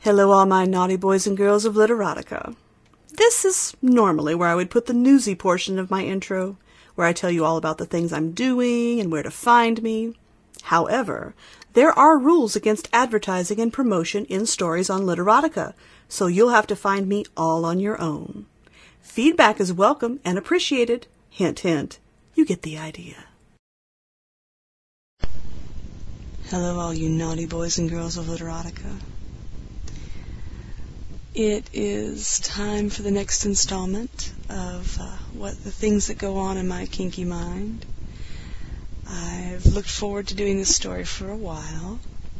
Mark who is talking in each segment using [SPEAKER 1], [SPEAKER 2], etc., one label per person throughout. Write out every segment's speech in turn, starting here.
[SPEAKER 1] Hello all my naughty boys and girls of Literotica. This is normally where I would put the newsy portion of my intro, where I tell you all about the things I'm doing and where to find me. However, there are rules against advertising and promotion in stories on Literotica, so you'll have to find me all on your own. Feedback is welcome and appreciated. Hint, hint. You get the idea. Hello all you naughty boys and girls of Literotica. It is time for the next installment of what the things that go on in my kinky mind. I've looked forward to doing this story for a while,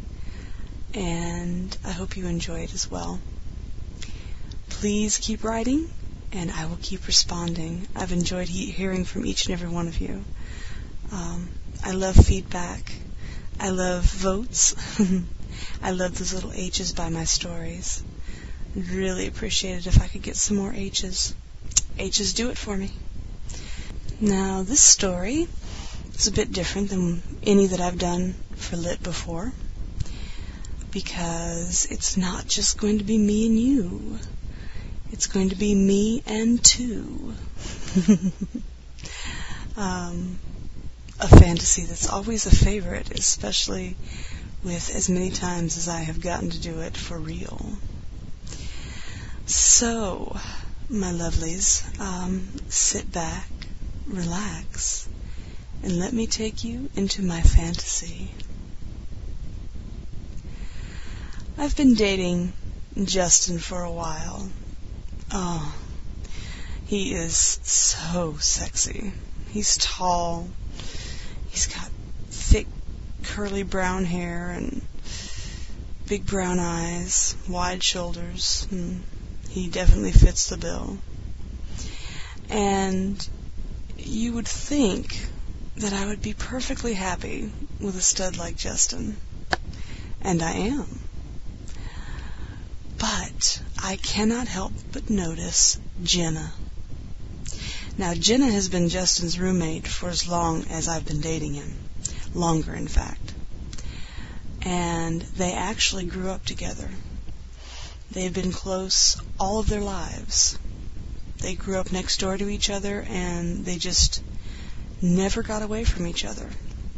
[SPEAKER 1] and I hope you enjoy it as well. Please keep writing, and I will keep responding. I've enjoyed hearing from each and every one of you. I love feedback. I love votes. I love those little H's by my stories. I'd really appreciate it if I could get some more H's. H's do it for me. Now, this story is a bit different than any that I've done for Lit before, because it's not just going to be me and you. It's going to be me and two. A fantasy that's always a favorite, especially with as many times as I have gotten to do it for real. So, my lovelies, sit back, relax, and let me take you into my fantasy. I've been dating Justin for a while. Oh, he is so sexy. He's tall. He's got thick, curly brown hair and big brown eyes, wide shoulders. He definitely fits the bill. And you would think that I would be perfectly happy with a stud like Justin. And I am. But I cannot help but notice Jenna. Now, Jenna has been Justin's roommate for as long as I've been dating him. Longer, in fact. And they actually grew up together. They've been close all of their lives. They grew up next door to each other, and they just never got away from each other.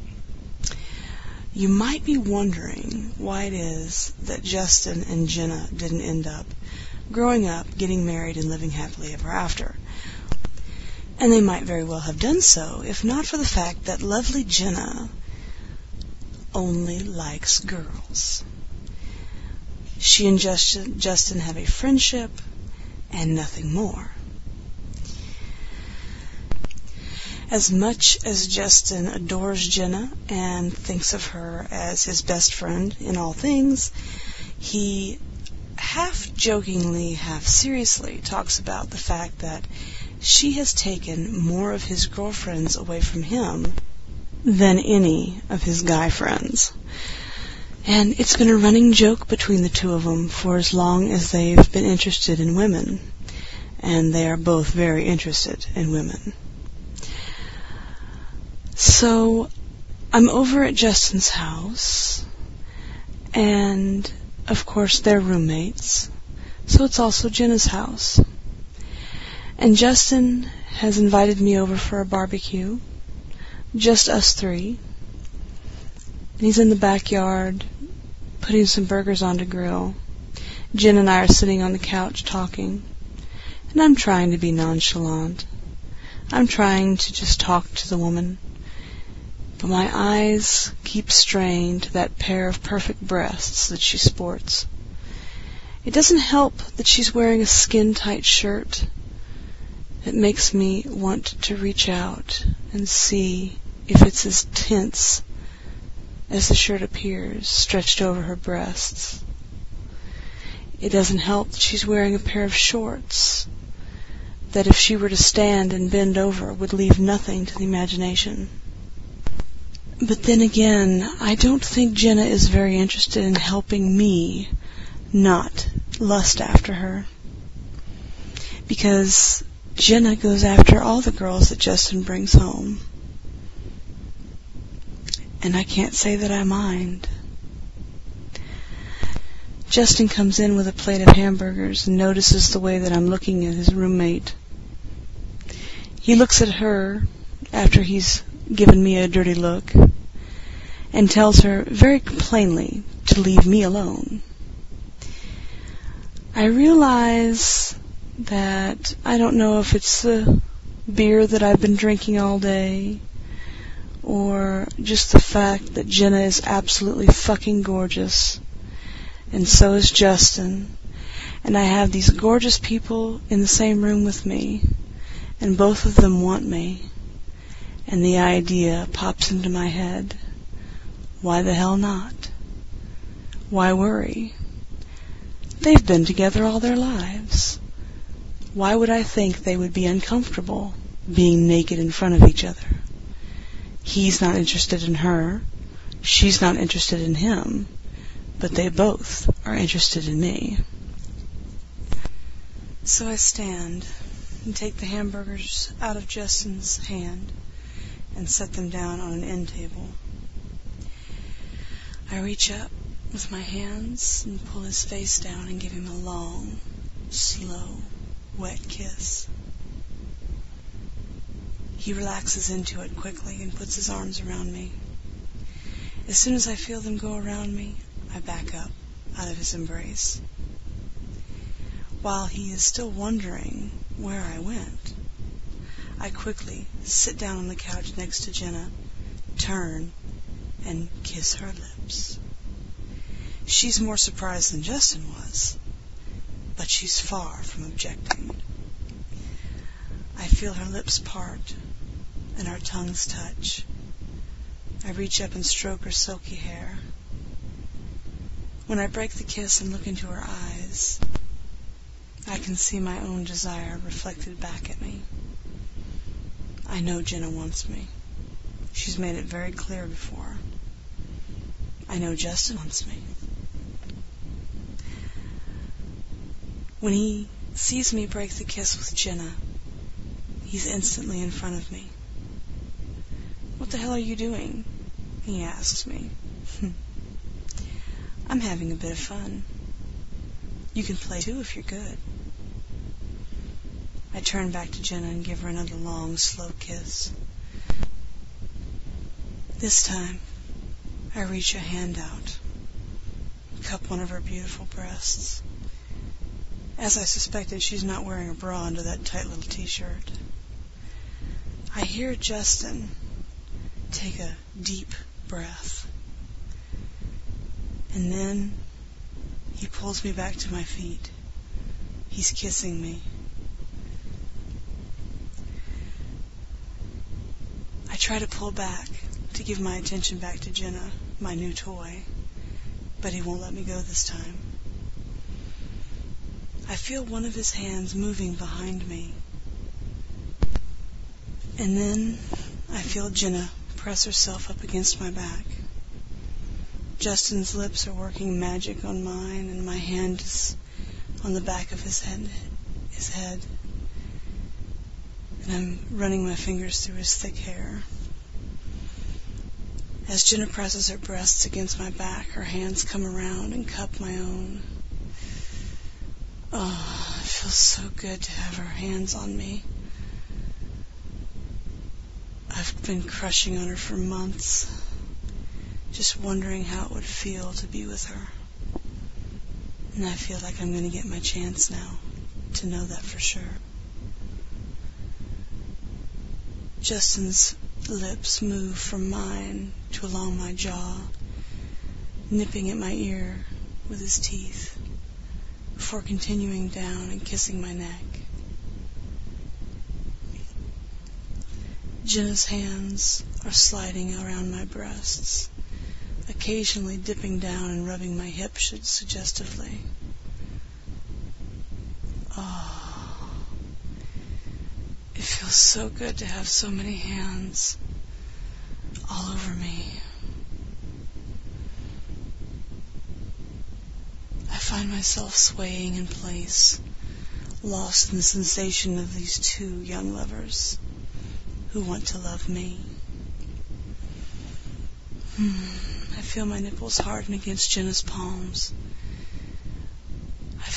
[SPEAKER 1] You might be wondering why it is that Justin and Jenna didn't end up growing up, getting married, and living happily ever after. And they might very well have done so, if not for the fact that lovely Jenna only likes girls. She and Justin have a friendship and nothing more. As much as Justin adores Jenna and thinks of her as his best friend in all things, he half jokingly, half seriously talks about the fact that she has taken more of his girlfriends away from him than any of his guy friends. And it's been a running joke between the two of them for as long as they've been interested in women. And they are both very interested in women. So, I'm over at Justin's house, and of course they're roommates, so it's also Jenna's house. And Justin has invited me over for a barbecue, just us three. And he's in the backyard, putting some burgers on to grill. Jen and I are sitting on the couch talking, and I'm trying to be nonchalant. I'm trying to just talk to the woman, but my eyes keep straying to that pair of perfect breasts that she sports. It doesn't help that she's wearing a skin-tight shirt. It makes me want to reach out and see if it's as tense as the shirt appears, stretched over her breasts. It doesn't help that she's wearing a pair of shorts that, if she were to stand and bend over, would leave nothing to the imagination. But then again, I don't think Jenna is very interested in helping me not lust after her. Because Jenna goes after all the girls that Justin brings home. And I can't say that I mind. Justin comes in with a plate of hamburgers and notices the way that I'm looking at his roommate. He looks at her after he's given me a dirty look and tells her very plainly to leave me alone. I realize that I don't know if it's the beer that I've been drinking all day or just the fact that Jenna is absolutely fucking gorgeous, and so is Justin, and I have these gorgeous people in the same room with me, and both of them want me, and the idea pops into my head. Why the hell not? Why worry? They've been together all their lives. Why would I think they would be uncomfortable being naked in front of each other? He's not interested in her. She's not interested in him. But they both are interested in me. So I stand and take the hamburgers out of Justin's hand and set them down on an end table. I reach up with my hands and pull his face down and give him a long, slow, wet kiss. He relaxes into it quickly and puts his arms around me. As soon as I feel them go around me, I back up out of his embrace. While he is still wondering where I went, I quickly sit down on the couch next to Jenna, turn, and kiss her lips. She's more surprised than Justin was, but she's far from objecting. I feel her lips part, and our tongues touch. I reach up and stroke her silky hair. When I break the kiss and look into her eyes, I can see my own desire reflected back at me. I know Jenna wants me. She's made it very clear before. I know Justin wants me. When he sees me break the kiss with Jenna, he's instantly in front of me. "What the hell are you doing?" he asks me. "I'm having a bit of fun. You can play too if you're good." I turn back to Jenna and give her another long, slow kiss. This time, I reach a hand out, cup one of her beautiful breasts. As I suspected, she's not wearing a bra under that tight little t-shirt. I hear Justin take a deep breath, and then he pulls me back to my feet. He's kissing me. I try to pull back to give my attention back to Jenna, my new toy, but he won't let me go this time. I feel one of his hands moving behind me, and then I feel Jenna press herself up against my back. Justin's lips are working magic on mine, and my hand is on the back of his head, and I'm running my fingers through his thick hair. As Jenna presses her breasts against my back, her hands come around and cup my own. Oh, it feels so good to have her hands on me. I've been crushing on her for months, just wondering how it would feel to be with her. And I feel like I'm going to get my chance now to know that for sure. Justin's lips move from mine to along my jaw, nipping at my ear with his teeth, before continuing down and kissing my neck. Jenna's hands are sliding around my breasts, occasionally dipping down and rubbing my hips suggestively. Oh, it feels so good to have so many hands all over me. I find myself swaying in place, lost in the sensation of these two young lovers who want to love me. I feel my nipples harden against Jenna's palms,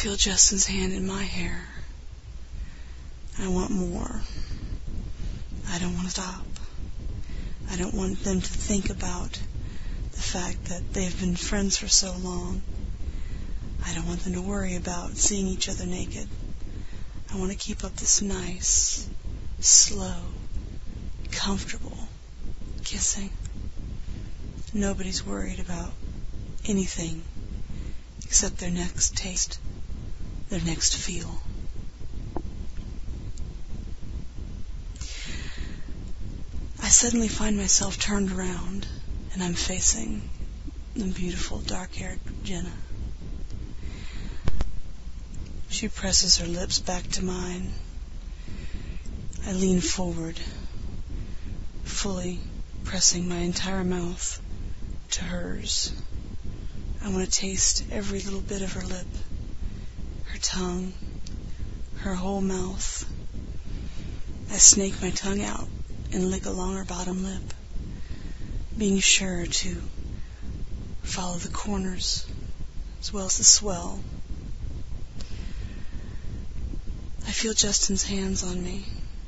[SPEAKER 1] feel Justin's hand in my hair. I want more. I don't want to stop. I don't want them to think about the fact that they've been friends for so long. I don't want them to worry about seeing each other naked. I want to keep up this nice, slow, comfortable kissing. Nobody's worried about anything except their next taste, their next feel. I suddenly find myself turned around, and I'm facing the beautiful dark-haired Jenna. She presses her lips back to mine. I lean forward, fully pressing my entire mouth to hers. I want to taste every little bit of her lip, her tongue, her whole mouth. I snake my tongue out and lick along her bottom lip, being sure to follow the corners as well as the swell. I feel Justin's hands on me.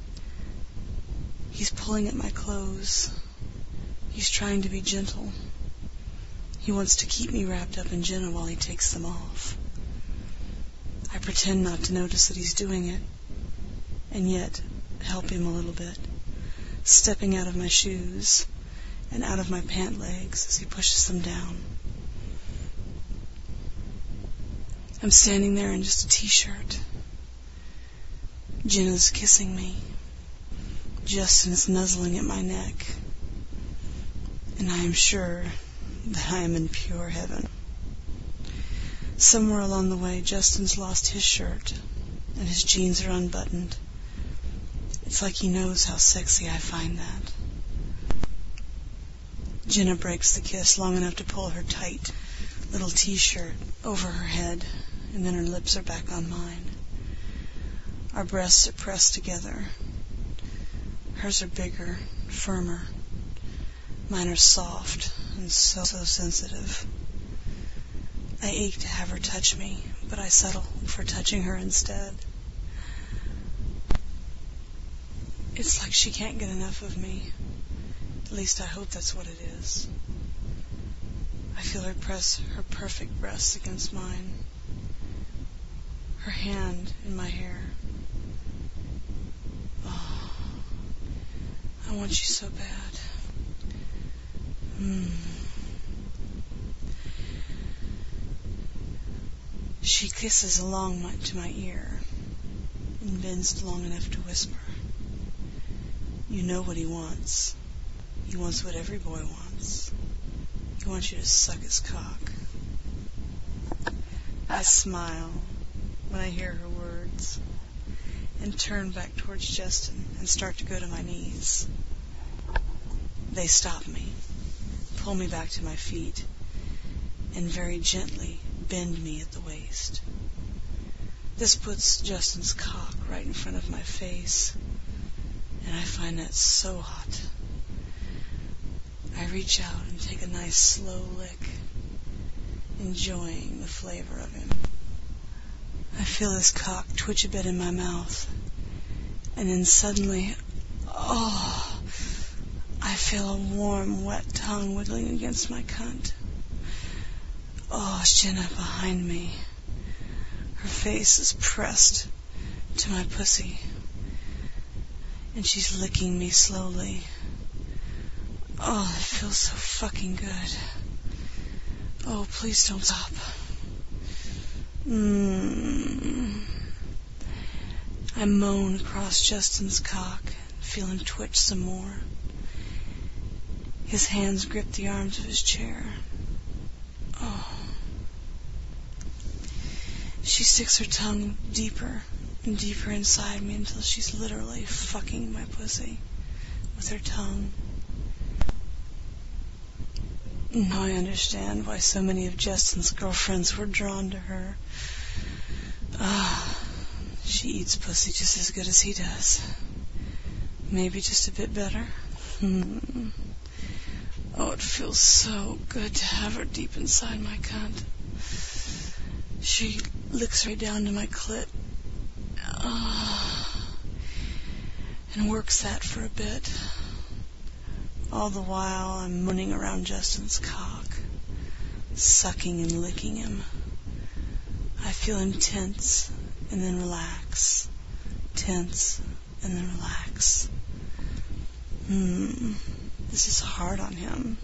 [SPEAKER 1] He's pulling at my clothes. He's trying to be gentle. He wants to keep me wrapped up in Jenna while he takes them off. I pretend not to notice that he's doing it, and yet help him a little bit, stepping out of my shoes and out of my pant legs as he pushes them down. I'm standing there in just a t-shirt. Jenna's kissing me. Justin's nuzzling at my neck. And I am sure that I am in pure heaven. Somewhere along the way, Justin's lost his shirt, and his jeans are unbuttoned. It's like he knows how sexy I find that. Jenna breaks the kiss long enough to pull her tight little t-shirt over her head, and then her lips are back on mine. Our breasts are pressed together. Hers are bigger, firmer. Mine are soft and so sensitive. I ache to have her touch me, but I settle for touching her instead. It's like she can't get enough of me. At least I hope that's what it is. I feel her press her perfect breasts against mine. Her hand in my hair. Oh, I want you so bad. She kisses along to my ear and bends long enough to whisper. You know what he wants. He wants what every boy wants. He wants you to suck his cock. I smile when I hear her words and turn back towards Justin and start to go to my knees. They stop me, pull me back to my feet, and very gently bend me at the waist. This puts Justin's cock right in front of my face, and I find that so hot. I reach out and take a nice slow lick, enjoying the flavor of him. I feel his cock twitch a bit in my mouth, and then suddenly, I feel a warm, wet tongue wiggling against my cunt. It's Jenna behind me. Her face is pressed to my pussy, and she's licking me slowly. It feels so fucking good. Please don't stop. I moan across Justin's cock, feel him twitch some more. His hands grip the arms of his chair. She sticks her tongue deeper and deeper inside me until she's literally fucking my pussy with her tongue. Now I understand why so many of Justin's girlfriends were drawn to her. She eats pussy just as good as he does. Maybe just a bit better. It feels so good to have her deep inside my cunt. She licks right down to my clit. And works that for a bit. All the while I'm mooning around Justin's cock, sucking and licking him. I feel him tense and then relax, tense and then relax. This is hard on him.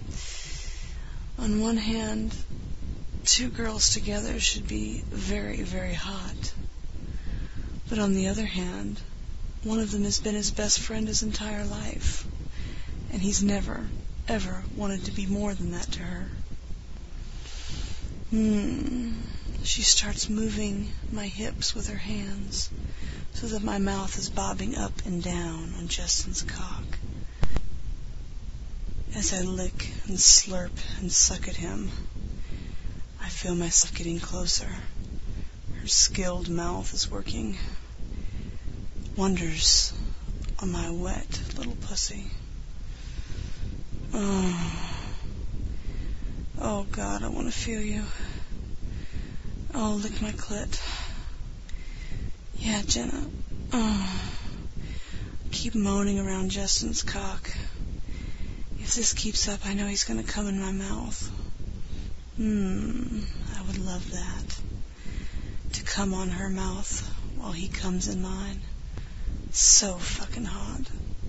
[SPEAKER 1] On one hand, two girls together should be very, very hot. But on the other hand, one of them has been his best friend his entire life, and he's never, ever wanted to be more than that to her. She starts moving my hips with her hands so that my mouth is bobbing up and down on Justin's cock. As I lick and slurp and suck at him, I feel myself getting closer. Her skilled mouth is working wonders on my wet little pussy. Oh God, I want to feel you. Oh, lick my clit. Yeah, Jenna. Keep moaning around Justin's cock. If this keeps up, I know he's going to come in my mouth. I would love that. To come on her mouth while he comes in mine. So fucking hot.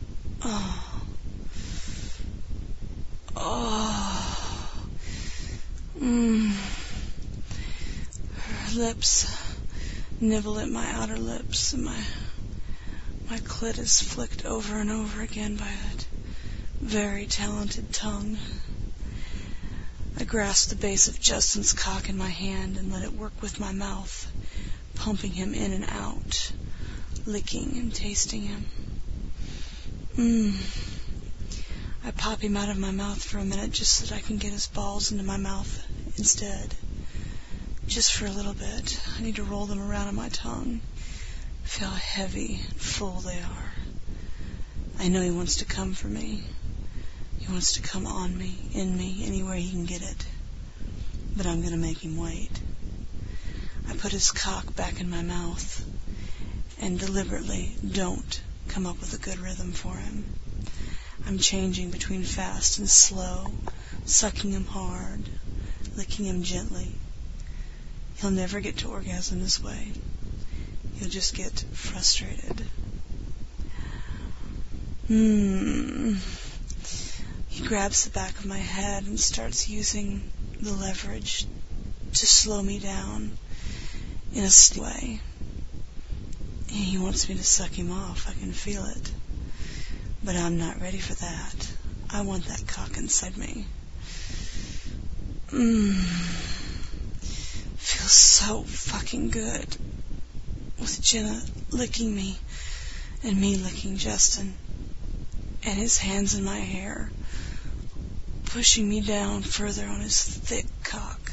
[SPEAKER 1] Her lips nibble at my outer lips, and my clit is flicked over and over again by that very talented tongue. I grasp the base of Justin's cock in my hand and let it work with my mouth, pumping him in and out, licking and tasting him. I pop him out of my mouth for a minute just so that I can get his balls into my mouth instead. Just for a little bit. I need to roll them around on my tongue. Feel how heavy and full they are. I know he wants to come for me. He wants to come on me, in me, anywhere he can get it. But I'm going to make him wait. I put his cock back in my mouth and deliberately don't come up with a good rhythm for him. I'm changing between fast and slow, sucking him hard, licking him gently. He'll never get to orgasm this way. He'll just get frustrated. He grabs the back of my head and starts using the leverage to slow me down in a steady way. He wants me to suck him off. I can feel it. But I'm not ready for that. I want that cock inside me. Feels so fucking good. With Jenna licking me and me licking Justin. And his hands in my hair, pushing me down further on his thick cock.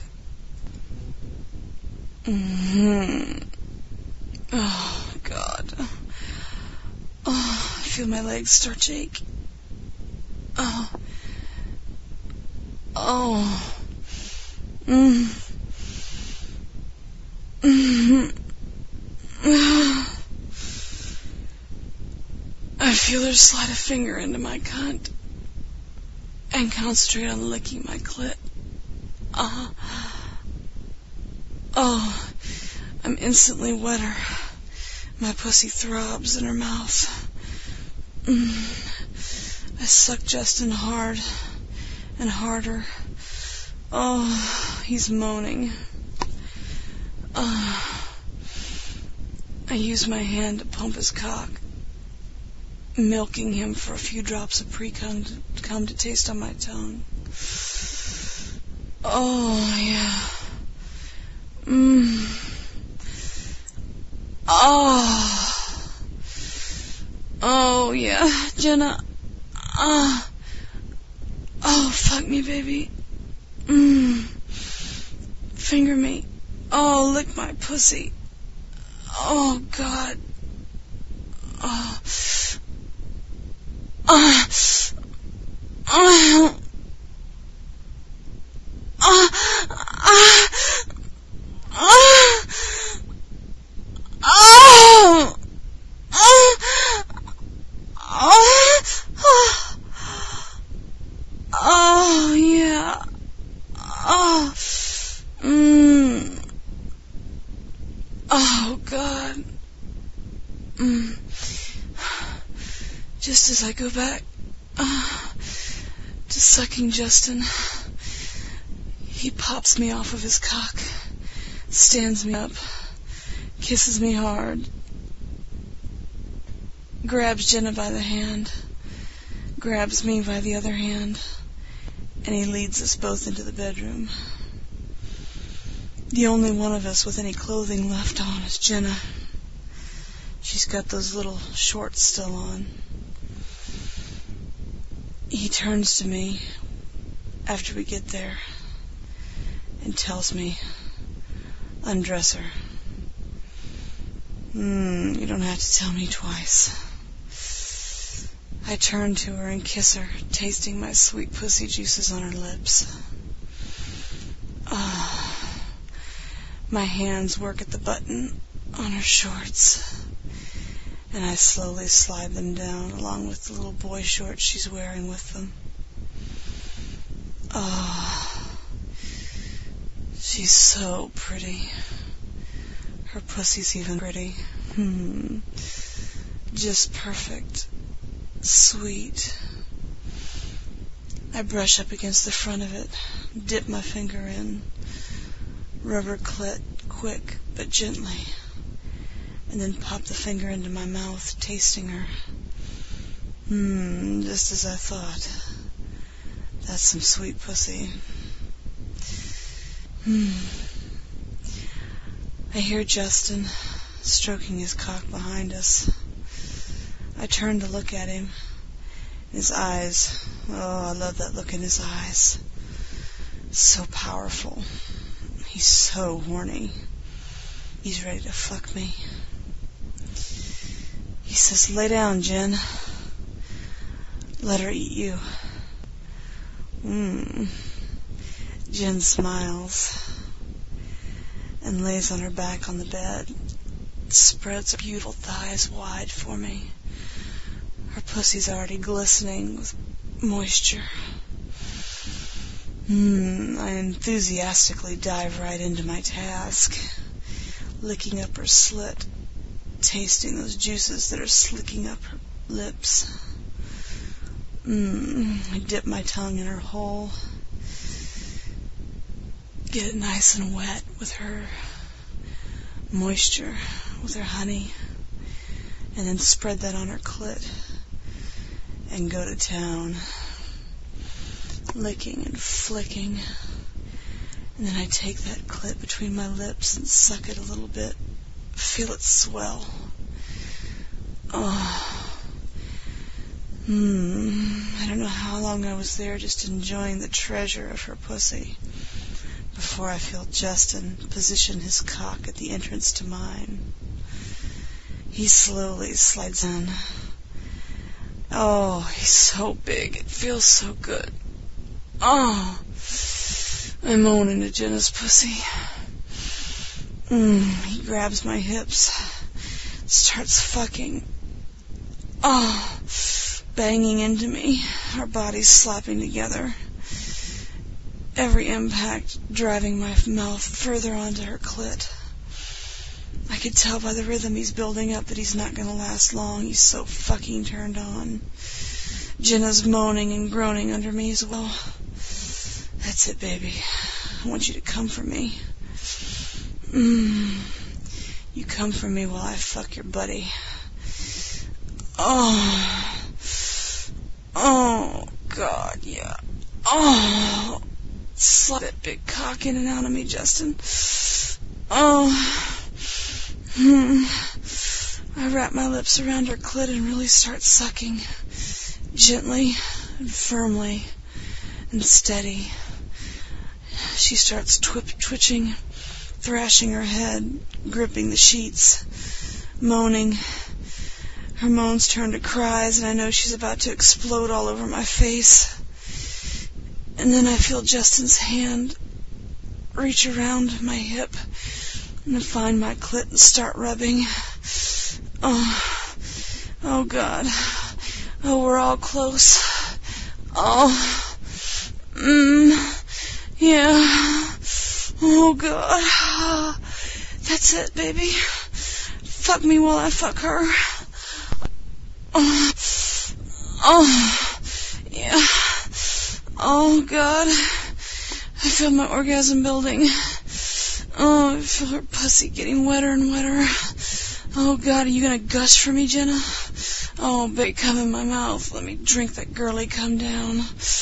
[SPEAKER 1] Oh, God. Oh, I feel my legs start to ache. I feel her slide a finger into my cunt and concentrate on licking my clit. I'm instantly wetter. My pussy throbs in her mouth. I suck Justin hard and harder. He's moaning. I use my hand to pump his cock, milking him for a few drops of pre-cum to taste on my tongue. Oh, yeah. Oh, yeah. Jenna. Fuck me, baby. Finger me. Lick my pussy. Oh, God. Oh! Oh! Oh! Oh, yeah. Oh. Oh, God. Just as I go back to sucking Justin, he pops me off of his cock, stands me up, kisses me hard, grabs Jenna by the hand, grabs me by the other hand, and he leads us both into the bedroom. The only one of us with any clothing left on is Jenna. She's got those little shorts still on. He turns to me after we get there and tells me, undress her. You don't have to tell me twice. I turn to her and kiss her, tasting my sweet pussy juices on her lips. My hands work at the button on her shorts, and I slowly slide them down along with the little boy shorts she's wearing with them. She's so pretty. Her pussy's even pretty. Just perfect. Sweet. I brush up against the front of it, dip my finger in, rub her clit quick but gently, and then pop the finger into my mouth, tasting her. Just as I thought. That's some sweet pussy. I hear Justin stroking his cock behind us. I turn to look at him. His eyes, I love that look in his eyes. So powerful. He's so horny. He's ready to fuck me. He says, lay down, Jen. Let her eat you. Jen smiles and lays on her back on the bed, spreads her beautiful thighs wide for me. Her pussy's already glistening with moisture. I enthusiastically dive right into my task, licking up her slit, tasting those juices that are slicking up her lips. I dip my tongue in her hole, get it nice and wet with her moisture, with her honey, and then spread that on her clit and go to town, licking and flicking. And then I take that clit between my lips and suck it a little bit, feel it swell. I don't know how long I was there just enjoying the treasure of her pussy before I feel Justin position his cock at the entrance to mine. He slowly slides in. He's so big. It feels so good. I moan into Jenna's pussy. He grabs my hips, starts fucking. Banging into me, our bodies slapping together. Every impact driving my mouth further onto her clit. I could tell by the rhythm he's building up that he's not going to last long. He's so fucking turned on. Jenna's moaning and groaning under me as well. That's it, baby. I want you to come for me. You come for me while I fuck your buddy. Oh, God, yeah. Slide that big cock in and out of me, Justin. I wrap my lips around her clit and really start sucking, gently and firmly and steady. She starts twitching, thrashing her head, gripping the sheets, moaning. Her moans turn to cries, and I know she's about to explode all over my face. And then I feel Justin's hand reach around my hip I'm gonna find my clit and start rubbing. Oh God. Oh, we're all close. Oh, yeah. Oh God. That's it, baby. Fuck me while I fuck her. Yeah. Oh God. I feel my orgasm building. Oh, I feel her pussy getting wetter and wetter. Oh God, are you gonna gush for me, Jenna? Oh, baby, come in my mouth. Let me drink that girly come down.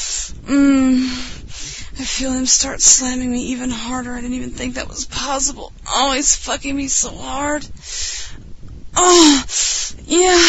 [SPEAKER 1] I feel him start slamming me even harder. I didn't even think that was possible. Oh, he's fucking me so hard. Oh, yeah.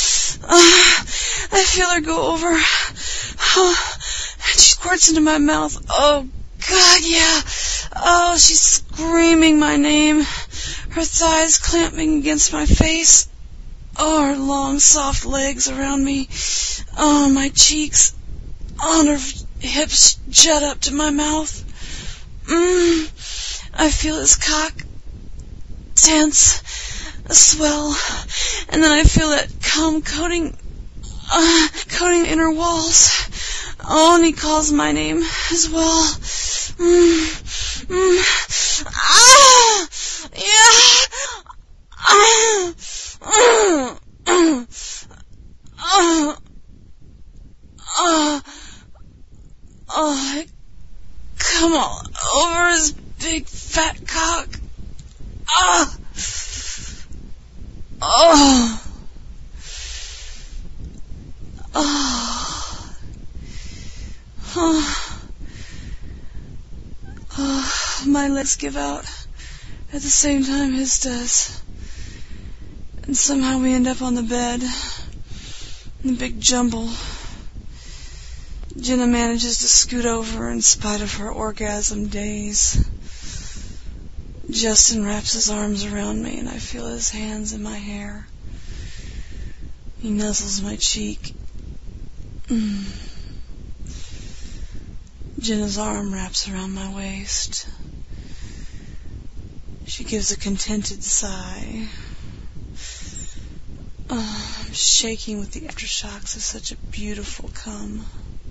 [SPEAKER 1] I feel her go over. Oh, and she squirts into my mouth. Oh, God, yeah. Oh, she's screaming my name. Her thighs clamping against my face. Oh, her long, soft legs around me. Oh, my cheeks. Oh, and her hips jut up to my mouth. I feel his cock tense, swell, and then I feel that cum coating inner walls. Oh, and he calls my name as well. I come all over his big fat cock. My legs give out at the same time his does. And somehow we end up on the bed in a big jumble. Jenna manages to scoot over in spite of her orgasm daze. Justin wraps his arms around me and I feel his hands in my hair. He nuzzles my cheek. Jenna's arm wraps around my waist. She gives a contented sigh. I'm shaking with the aftershocks of such a beautiful cum.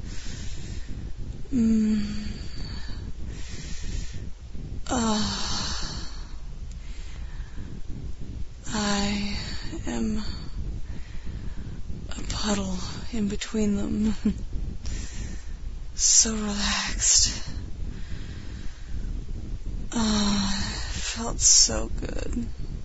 [SPEAKER 1] I am a puddle in between them. So relaxed. It felt so good.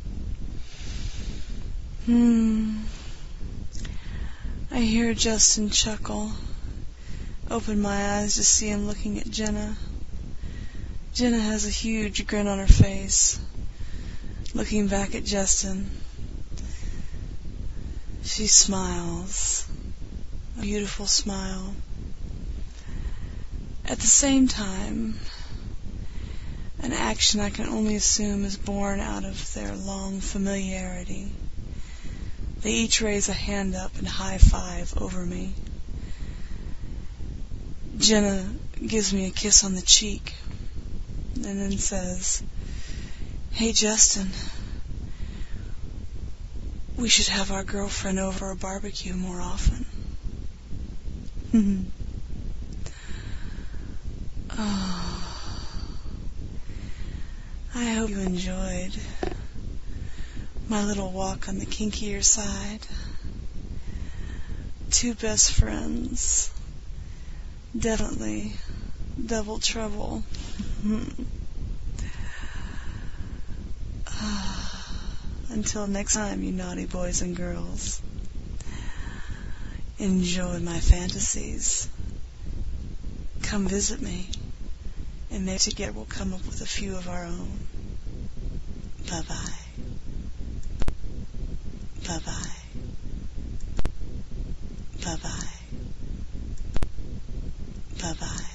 [SPEAKER 1] I hear Justin chuckle. Open my eyes to see him looking at Jenna. Jenna has a huge grin on her face, looking back at Justin. She smiles, a beautiful smile. At the same time, an action I can only assume is born out of their long familiarity. They each raise a hand up and high five over me. Jenna gives me a kiss on the cheek and then says, "Hey, Justin, we should have our girlfriend over a barbecue more often." I hope you enjoyed my little walk on the kinkier side. Two best friends. Definitely double trouble. Until next time, you naughty boys and girls. Enjoy my fantasies. Come visit me, and maybe together we'll come up with a few of our own. Bye-bye. Bye-bye. Bye-bye. Bye-bye.